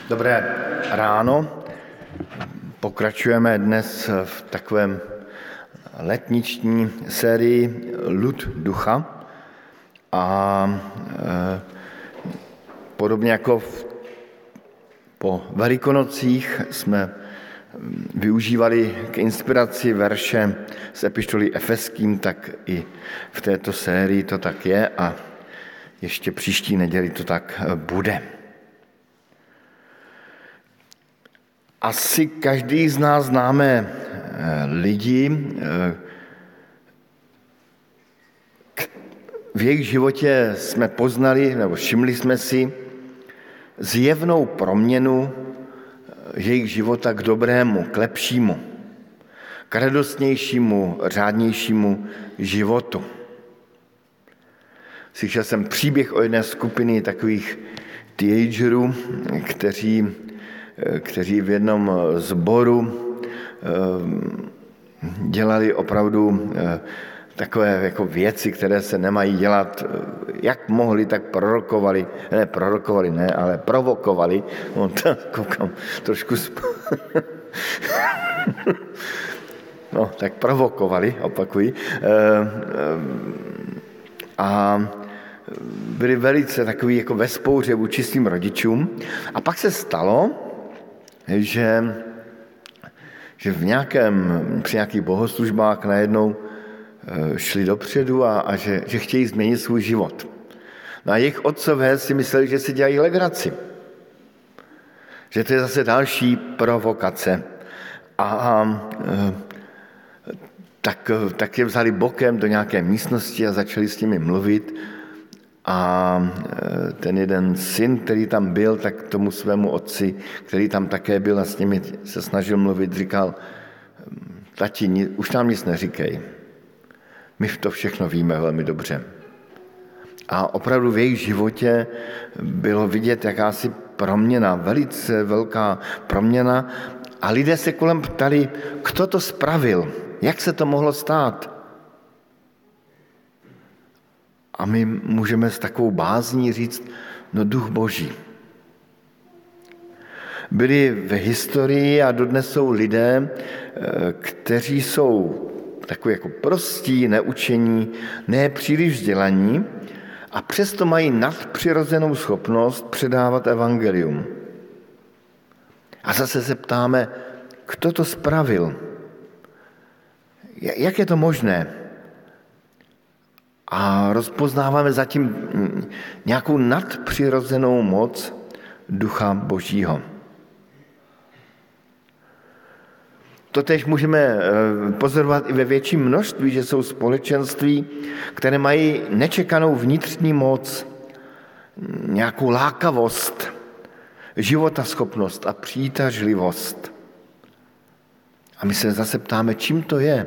Dobré ráno. Pokračujeme dnes v takovém letniční sérii Lud ducha a podobně jako po Velikonocích jsme využívali k inspiraci verše z epištoly Efeským, tak i v této sérii to tak je a ještě příští neděli to tak bude. Asi každý z nás známe lidi, v jejich životě jsme poznali nebo všimli jsme si zjevnou proměnu jejich života k dobrému, k lepšímu, k radostnějšímu, řádnějšímu životu. Slyšel jsem příběh o jedné skupiny takových teenagerů, kteří v jednom sboru dělali opravdu takové jako věci, které se nemají dělat. Jak mohli, tak provokovali. No, koukám trošku... No, tak provokovali, opakuji. A byli velice takový jako ve spouře vůči svým rodičům. A pak se stalo, že při nějakých bohoslužbách najednou šli dopředu a že chtějí změnit svůj život. No a jejich otcové si mysleli, že si dělají legraci. Že to je zase další provokace. Tak je vzali bokem do nějaké místnosti a začali s nimi mluvit. A ten jeden syn, který tam byl, tak tomu svému otci, který tam také byl a s nimi se snažil mluvit, říkal: tati, už nám nic neříkej. My to všechno víme velmi dobře. A opravdu v jejich životě bylo vidět jakási proměna, velice velká proměna. A lidé se kolem ptali, kdo to spravil, jak se to mohlo stát. A my můžeme s takovou bázní říct, no Duch Boží. Byli v historii a dodnes jsou lidé, kteří jsou takový jako prostí, neučení, ne příliš vzdělaní a přesto mají nadpřirozenou schopnost předávat evangelium. A zase se ptáme, kdo to spravil? Jak je to možné? A rozpoznáváme zatím nějakou nadpřirozenou moc Ducha Božího. Totéž můžeme pozorovat i ve větším množství, že jsou společenství, které mají nečekanou vnitřní moc, nějakou lákavost, životaschopnost a přitažlivost. A my se zase ptáme, čím to je?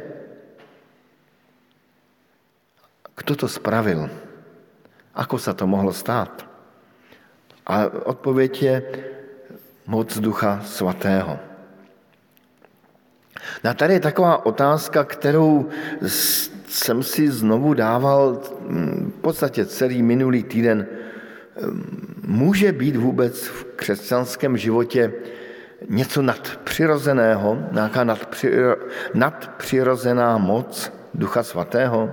Kdo to spravil? Ako sa to mohlo stát? A odpověď je moc Ducha Svatého. No a tady je taková otázka, kterou jsem si znovu dával v podstatě celý minulý týden. Může být vůbec v křesťanském životě něco nadpřirozeného, nějaká nadpřirozená moc Ducha Svatého?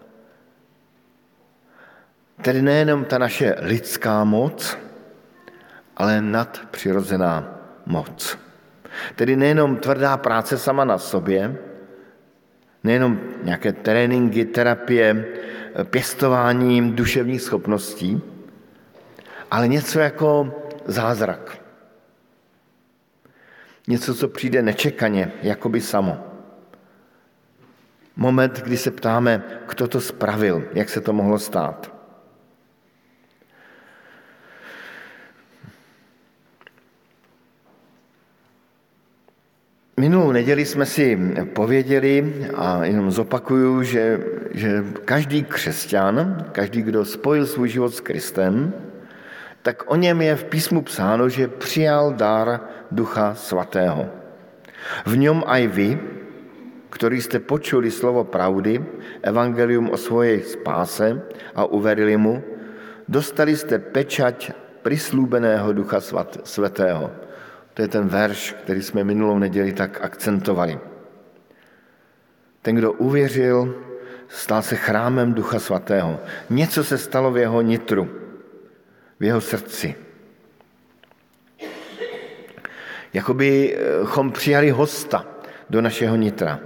Tedy nejenom ta naše lidská moc, ale nadpřirozená moc. Tedy nejenom tvrdá práce sama na sobě, nejenom nějaké tréninky, terapie, pěstování duševních schopností, ale něco jako zázrak. Něco, co přijde nečekaně, jakoby samo. Moment, kdy se ptáme, kdo to spravil, jak se to mohlo stát. Minulou neděli jsme si pověděli a jenom zopakuju, že každý křesťan, každý, kdo spojil svůj život s Kristem, tak o něm je v písmu psáno, že přijal dar Ducha Svatého. V něm aj vy, ktorí ste počuli slovo pravdy, evangelium o svojej spáse a uverili mu, dostali ste pečať prislúbeného Ducha Svatého. To je ten verš, který jsme minulou neděli tak akcentovali. Ten, kdo uvěřil, stal se chrámem Ducha Svatého. Něco se stalo v jeho nitru, v jeho srdci. Jakobychom přijali hosta do našeho nitra.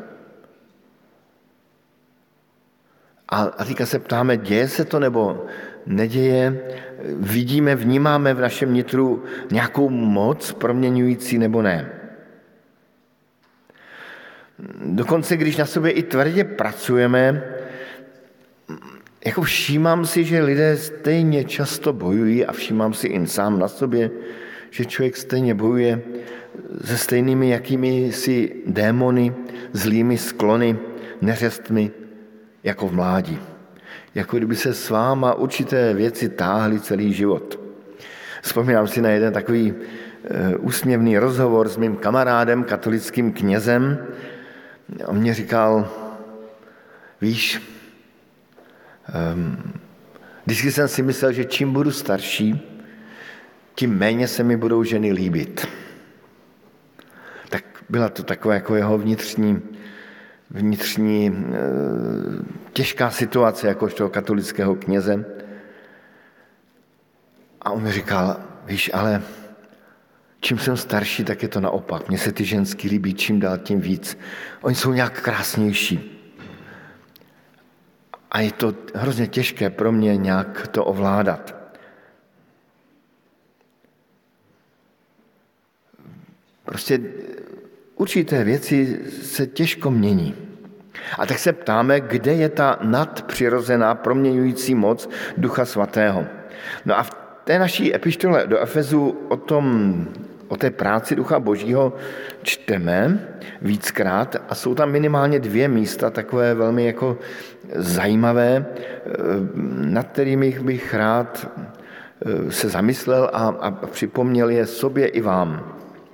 A teďka se ptáme, děje se to nebo neděje? Vidíme, vnímáme v našem nitru nějakou moc proměňující nebo ne? Dokonce, když na sobě i tvrdě pracujeme, jako všímám si, že lidé stejně často bojují a všímám si i sám na sobě, že člověk stejně bojuje se stejnými jakými si démony, zlými sklony, neřestmi, jako v mládí. Jako kdyby se s váma určité věci táhly celý život. Vzpomínám si na jeden takový úsměvný rozhovor s mým kamarádem, katolickým knězem. On mě říkal, víš, vždycky jsem si myslel, že čím budu starší, tím méně se mi budou ženy líbit. Tak byla to taková jako jeho vnitřní těžká situace jakožto katolického kněze. A on mi říkal, víš, ale čím jsem starší, tak je to naopak. Mně se ty ženský líbí čím dál tím víc. Oni jsou nějak krásnější. A je to hrozně těžké pro mě nějak to ovládat. Prostě určité věci se těžko mění. A tak se ptáme, kde je ta nadpřirozená proměňující moc Ducha Svatého. No a v té naší epištole do Efezu o té práci Ducha Božího čteme víckrát a jsou tam minimálně 2 místa, takové velmi jako zajímavé, nad kterými bych rád se zamyslel a připomněl je sobě i vám.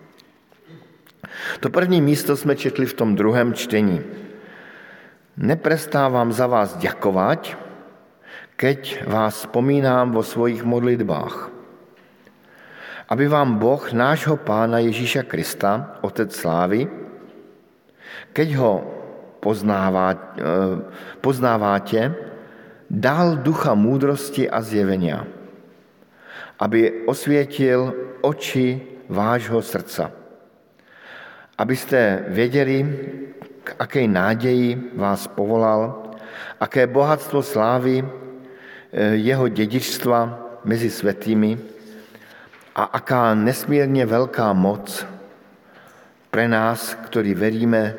To první místo jsme četli v tom druhém čtení. Neprestávám za vás ďakovať, keď vás vzpomínám vo svojich modlitbách. Aby vám Boh, nášho Pána Ježíša Krista, Otec slávy, keď ho poznáváte, dal ducha múdrosti a zjevenia, aby osvietil oči vášho srdca, abyste věděli, k akej nádeji vás povolal, aké bohatstvo slávy jeho dedičstva mezi svätými a aká nesmírně velká moc pre nás, ktorí veríme,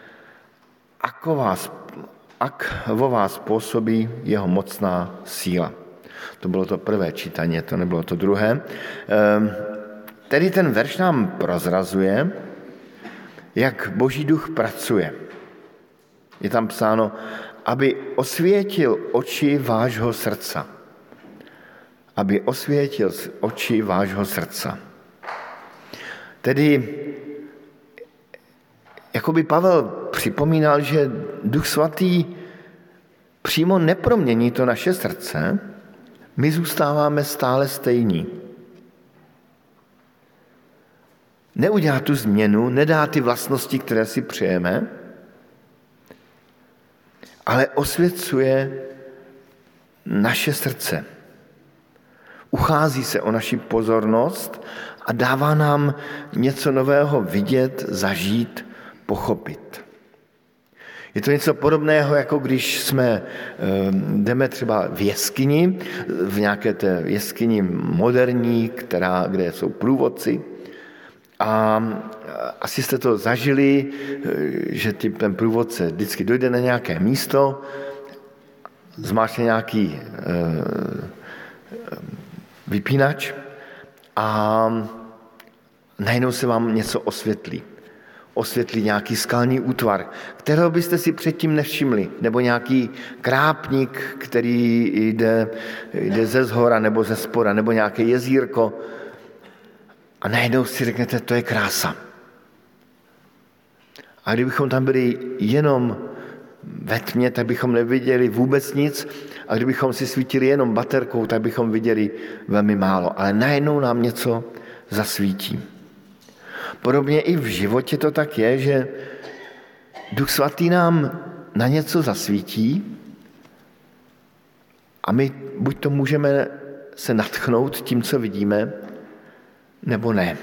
ak vo vás pôsobí jeho mocná síla. To bylo to prvé čítanie, to nebylo to druhé. Tedy ten verš nám prozrazuje, jak Boží duch pracuje. Je tam psáno, aby osvětil oči vášho srdca. Aby osvětil oči vášho srdca. Tedy, jakoby Pavel připomínal, že Duch Svatý přímo nepromění to naše srdce, my zůstáváme stále stejní. Neudělá tu změnu, nedá ty vlastnosti, které si přejeme, ale osvěcuje naše srdce. Uchází se o naši pozornost a dává nám něco nového vidět, zažít, pochopit. Je to něco podobného, jako když jdeme třeba v jeskyni, v nějaké té jeskyni moderní, kde jsou průvodci. A asi jste to zažili, že ten průvodce vždycky dojde na nějaké místo, zmáčkne nějaký vypínač a najednou se vám něco osvětlí. Osvětlí nějaký skalní útvar, kterého byste si předtím nevšimli, nebo nějaký krápník, který jde ze zhora nebo ze spoda, nebo nějaké jezírko. A najednou si řeknete, to je krása. A kdybychom tam byli jenom ve tmě, tak bychom neviděli vůbec nic a kdybychom si svítili jenom baterkou, tak bychom viděli velmi málo. Ale najednou nám něco zasvítí. Podobně i v životě to tak je, že Duch Svatý nám na něco zasvítí a my buď to můžeme se nadchnout tím, co vidíme, nebo ne.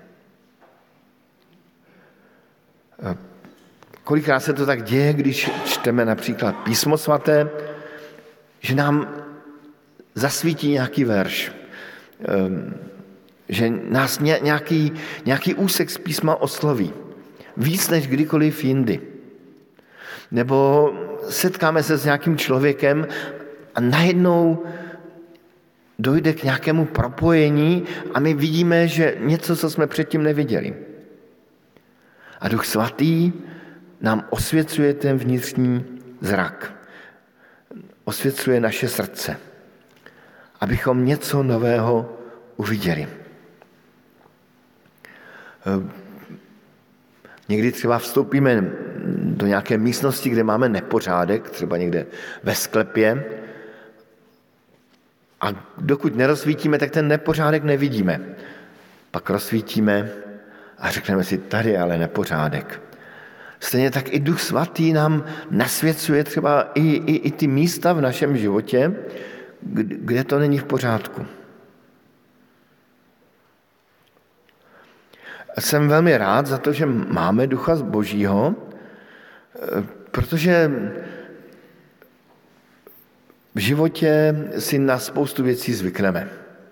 Kolikrát se to tak děje, když čteme například Písmo svaté, že nám zasvítí nějaký verš, že nás nějaký úsek z písma osloví. Víc než kdykoliv jindy. Nebo setkáme se s nějakým člověkem a najednou dojde k nějakému propojení a my vidíme, že něco, co jsme předtím neviděli. A Duch Svatý nám osvěcuje ten vnitřní zrak. Osvěcuje naše srdce, abychom něco nového uviděli. Někdy třeba vstoupíme do nějaké místnosti, kde máme nepořádek, třeba někde ve sklepě, a dokud nerozsvítíme, tak ten nepořádek nevidíme. Pak rozsvítíme a řekneme si, tady je ale nepořádek. Stejně tak i Duch Svatý nám nasvěcuje třeba i ty místa v našem životě, kde to není v pořádku. Jsem velmi rád za to, že máme Ducha Božího, protože v životě si na spoustu věcí zvykneme.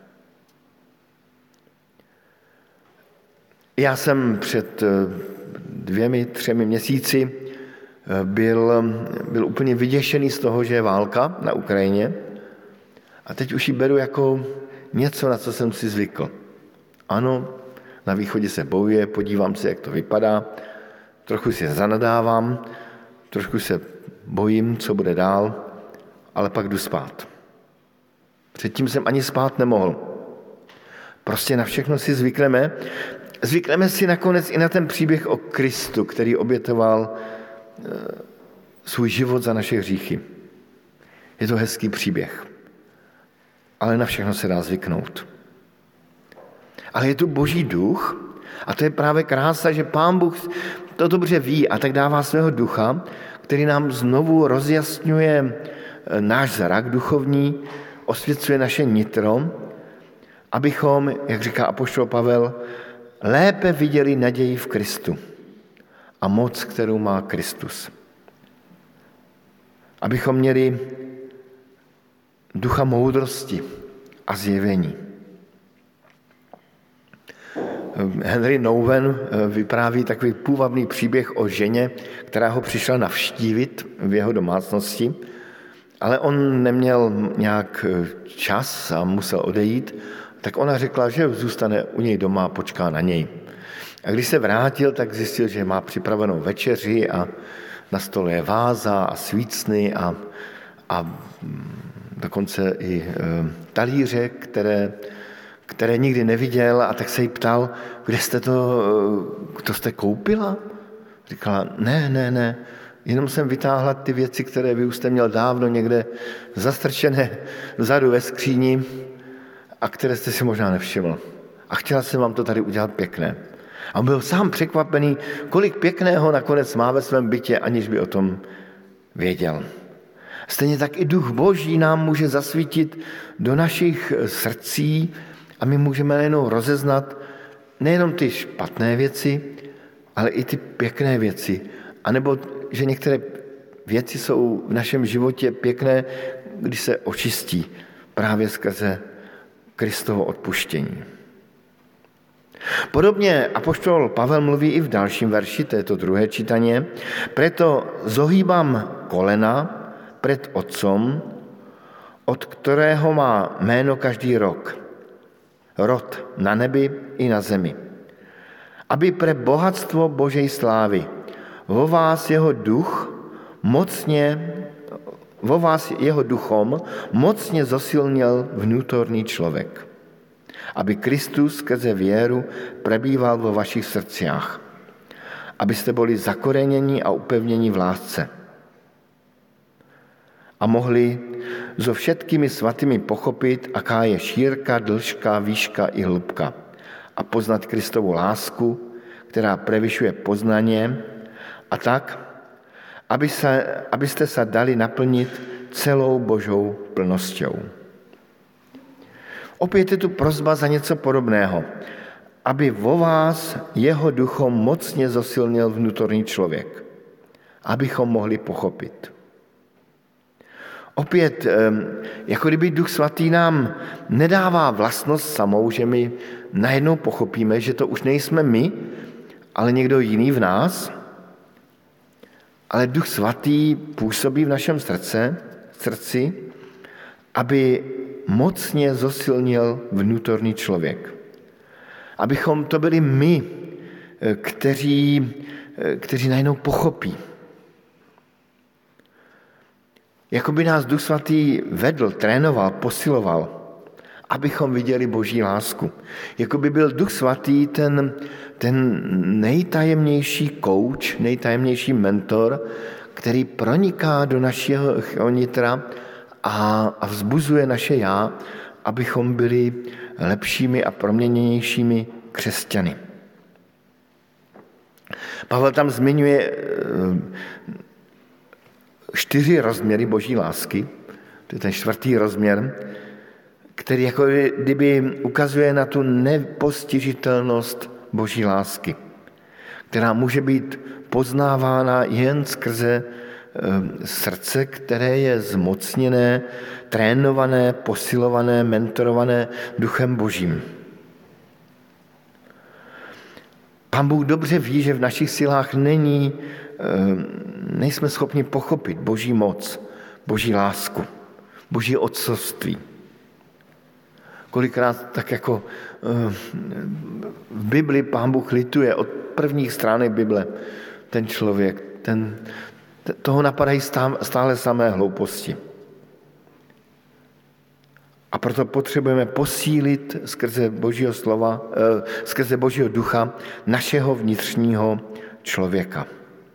Já jsem před 2-3 měsíci byl úplně vyděšený z toho, že je válka na Ukrajině a teď už ji beru jako něco, na co jsem si zvykl. Ano, na východě se bojuje, podívám se, jak to vypadá, trochu si zanadávám, trošku se bojím, co bude dál, ale pak jdu spát. Předtím jsem ani spát nemohl. Prostě na všechno si zvykneme. Zvykneme si nakonec i na ten příběh o Kristu, který obětoval svůj život za naše hříchy. Je to hezký příběh, ale na všechno se dá zvyknout. Ale je tu Boží duch a to je právě krása, že Pán Bůh to dobře ví a tak dává svého ducha, který nám znovu rozjasňuje náš zrak duchovní, osvěcuje naše nitro, abychom, jak říká apoštol Pavel, lépe viděli naději v Kristu a moc, kterou má Kristus. Abychom měli ducha moudrosti a zjevení. Henry Nouwen vypráví takový půvabný příběh o ženě, která ho přišla navštívit v jeho domácnosti, ale on neměl nějak čas a musel odejít, tak ona řekla, že zůstane u něj doma a počká na něj. A když se vrátil, tak zjistil, že má připravenou večeři a na stole je váza a svícny a dokonce i talíře, které nikdy neviděl, a tak se jí ptal, kde jste to jste koupila? Říkala, ne, jenom jsem vytáhla ty věci, které vy už jste měl dávno někde zastrčené vzadu ve skříni a které jste si možná nevšiml. A chtěla jsem vám to tady udělat pěkné. A on byl sám překvapený, kolik pěkného nakonec má ve svém bytě, aniž by o tom věděl. Stejně tak i Duch Boží nám může zasvítit do našich srdcí a my můžeme nejenom rozeznat nejenom ty špatné věci, ale i ty pěkné věci. A nebo, že některé věci jsou v našem životě pěkné, když se očistí právě skrze Kristovo odpuštění. Podobně apoštol Pavel mluví i v dalším verši, to je to druhé čítaně. Preto zohýbám kolena před Otcom, od kterého má jméno každý rod na nebi i na zemi. Aby pre bohatstvo Božej slávy vo vás jeho duchom mocně zosilnil vnútorný člověk. Aby Kristus skrze věru prebýval vo vašich srdciach. Abyste byli zakoreněni a upevněni v lásce. a mohli so všetkými svatými pochopit, aká je šírka, dĺžka, výška i hĺbka a poznat Kristovu lásku, která prevyšuje poznanie, a tak, abyste sa dali naplnit celou Božou plnosťou. Opět je tu prosba za něco podobného, aby vo vás jeho duchom mocně zosilnil vnútorný člověk, abychom mohli pochopit. Opět, jako kdyby Duch Svatý nám nedává vlastnost samou, že my najednou pochopíme, že to už nejsme my, ale někdo jiný v nás, ale Duch Svatý působí v našem srdci, aby mocně zosilnil vnútorný člověk. Abychom to byli my, kteří najednou pochopí. Jakoby nás Duch Svatý vedl, trénoval, posiloval, abychom viděli Boží lásku. Jakoby byl Duch Svatý ten nejtajemnější kouč, nejtajemnější mentor, který proniká do našeho nitra a vzbuzuje naše já, abychom byli lepšími a proměněnějšími křesťany. Pavel tam zmiňuje 4 rozměry Boží lásky, to je ten 4. rozměr, který jako kdyby ukazuje na tu nepostižitelnost Boží lásky, která může být poznávána jen skrze srdce, které je zmocněné, trénované, posilované, mentorované Duchem Božím. Pán Bůh dobře ví, že v našich silách nejsme schopni pochopit Boží moc, Boží lásku, Boží otcovství. Kolikrát tak jako v Bibli Pán Bůh lituje od prvních stránek Bible ten člověk, toho napadají stále samé hlouposti. A proto potřebujeme posílit skrze Božího slova, skrze Božího ducha našeho vnitřního člověka.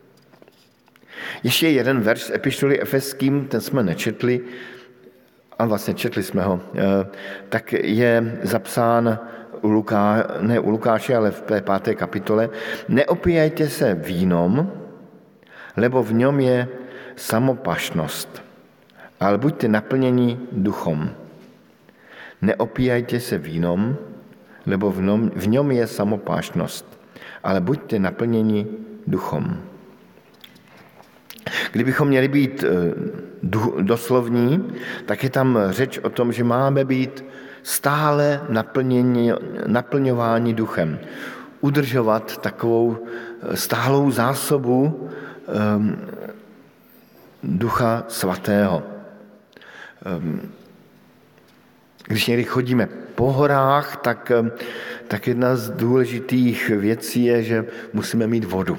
Ještě jeden verš z epištoly Efeským, ten jsme nečetli, a vlastně četli jsme ho, tak je zapsán u Lukáše, ale v 5. kapitole. Neopíjajte se vínom, lebo v něm je samopašnost, ale buďte naplněni duchom. Neopíjajte se vínom, lebo v něm je samopášnost, ale buďte naplněni duchom. Kdybychom měli být doslovní, tak je tam řeč o tom, že máme být stále naplňováni duchem. Udržovat takovou stálou zásobu Ducha Svatého. Když někdy chodíme po horách, tak jedna z důležitých věcí je, že musíme mít vodu.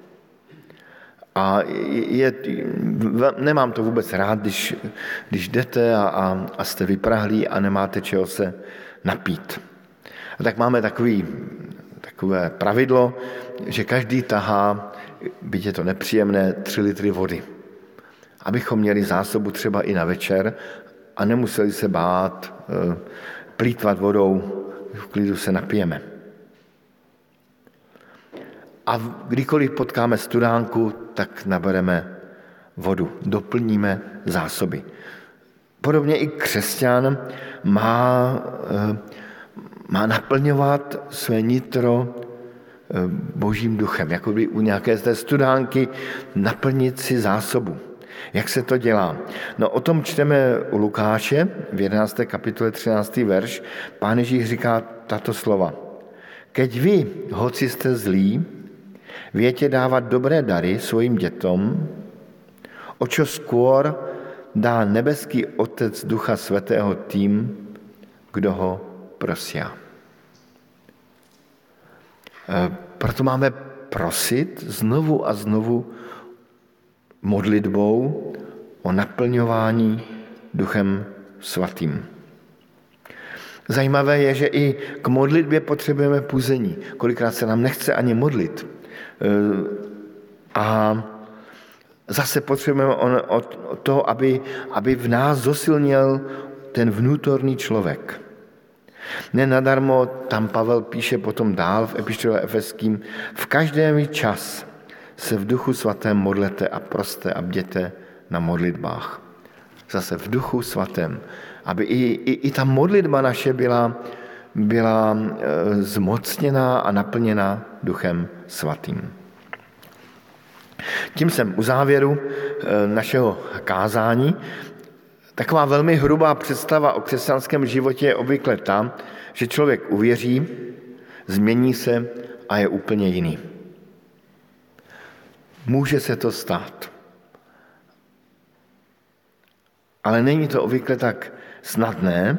A nemám to vůbec rád, když jdete a jste vyprahlí a nemáte čeho se napít. A tak máme takové pravidlo, že každý tahá, byť je to nepříjemné, 3 litry vody. Abychom měli zásobu třeba i na večer a nemuseli se bát plýtvat vodou, v klidu se napijeme. A kdykoliv potkáme studánku, tak nabereme vodu, doplníme zásoby. Podobně i křesťan má naplňovat své nitro Božím duchem, jako by u nějaké z té studánky naplnit si zásobu. Jak se to dělá? No o tom čteme u Lukáše v 11. kapitole 13. verš. Pán Ježíš říká tato slova. Keď vy, hoci jste zlí, viete dávať dobré dary svojim detom, o čo skôr dá nebeský Otec Ducha Svätého tým, kdo ho prosia. Proto máme prosit znovu a znovu modlitbou o naplňování Duchem Svatým. Zajímavé je, že i k modlitbě potřebujeme puzení. Kolikrát se nám nechce ani modlit. A Zase potřebujeme to, aby v nás zosilněl ten vnútorný člověk. Nenadarmo tam Pavel píše potom dál v epištole Efeským: v každém čas se v Duchu Svatém modlete a proste a bděte na modlitbách. Zase v Duchu Svatém, aby i ta modlitba naše byla zmocněná a naplněná Duchem Svatým. Tím jsem u závěru našeho kázání. Taková velmi hrubá představa o křesťanském životě je obvykle ta, že člověk uvěří, změní se a je úplně jiný. Může se to stát. Ale není to obvykle tak snadné.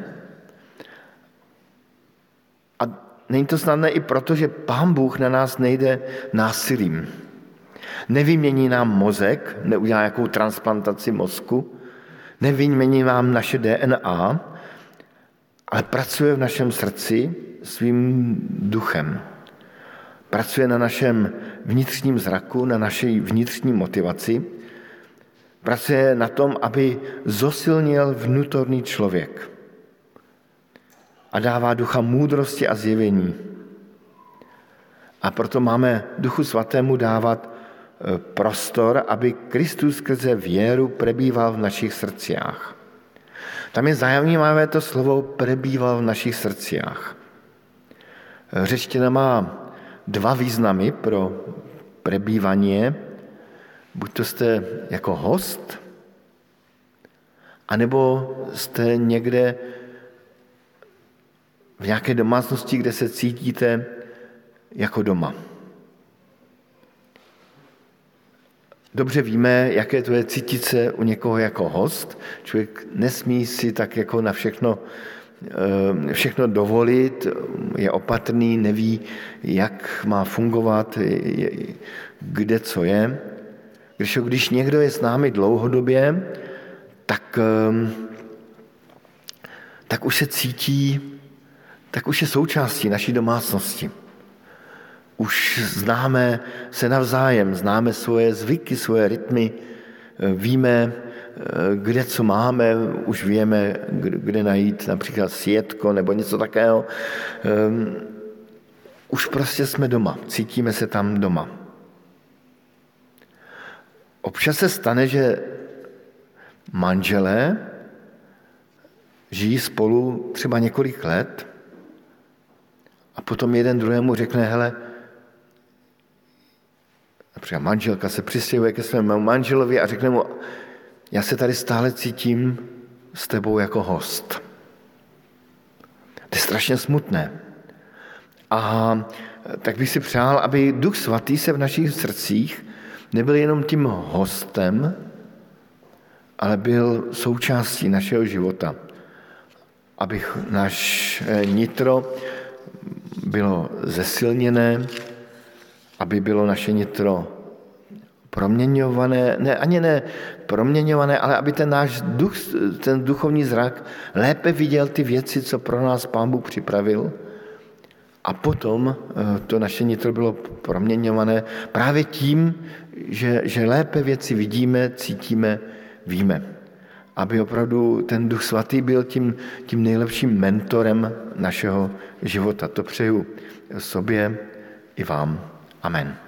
A není to snadné i proto, že Pán Bůh na nás nejde násilím. Nevymění nám mozek, neudělá jakou transplantaci mozku, nevymění nám naše DNA, ale pracuje v našem srdci svým duchem. Pracuje na našem vnitřním zraku, na naší vnitřní motivaci. Pracuje na tom, aby zosilnil vnútorný člověk. A dává ducha moudrosti a zjevení. A proto máme Duchu Svatému dávat prostor, aby Kristus skrze věru prebýval v našich srdciách. Tam je zajímavé to slovo prebýval v našich srdciách. Řečtina má dva významy pro prebývání. Buď to jste jako host, anebo jste někde v nějaké domácnosti, kde se cítíte jako doma. Dobře víme, jaké to je cítit se u někoho jako host. Člověk nesmí si tak jako na všechno dovolit, je opatrný, neví, jak má fungovat, kde co je. Když někdo je s námi dlouhodobě, tak už se cítí, tak už je součástí naší domácnosti. Už známe se navzájem, známe svoje zvyky, svoje rytmy, víme, kde co máme, už víme, kde najít například sjetko nebo něco takého. Už prostě jsme doma, cítíme se tam doma. Občas se stane, že manželé žijí spolu třeba několik let a potom jeden druhému řekne, hele, například manželka se přistěhuje ke svému manželovi a řekne mu, já se tady stále cítím s tebou jako host. To je strašně smutné. A tak bych si přál, aby Duch Svatý se v našich srdcích nebyl jenom tím hostem, ale byl součástí našeho života. Aby naše nitro bylo zesilněné, aby bylo naše nitro proměňované, ne proměňované, ale aby ten náš duch, ten duchovní zrak lépe viděl ty věci, co pro nás Pán Bůh připravil. A potom to naše nitro bylo proměňované právě tím, že lépe věci vidíme, cítíme, víme. Aby opravdu ten Duch Svatý byl tím nejlepším mentorem našeho života. To přeju sobě i vám. Amen.